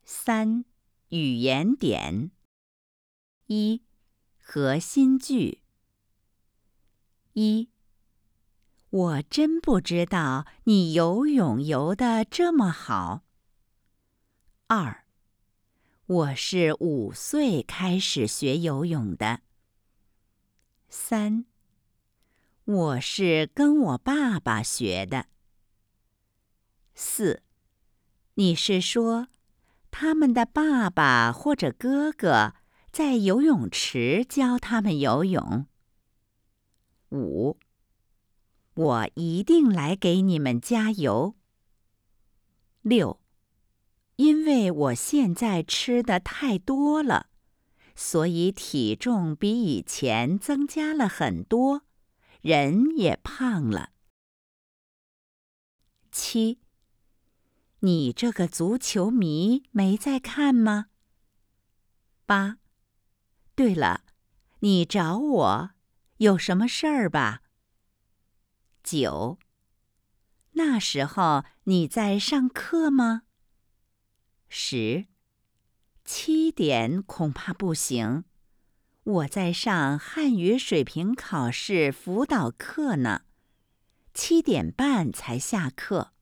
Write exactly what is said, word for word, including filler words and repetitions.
三、语言点。一、核心句。一、我真不知道你游泳游得这么好。二、我是五岁开始学游泳的。三、我是跟我爸爸学的。四、你是说他们的爸爸或者哥哥在游泳池教他们游泳。五、我一定来给你们加油。六、因为我现在吃的太多了，所以体重比以前增加了很多，人也胖了。七、你这个足球迷没在看吗？八、对了，你找我有什么事儿吧？九、那时候你在上课吗？十、七点恐怕不行，我在上汉语水平考试辅导课呢，七点半才下课。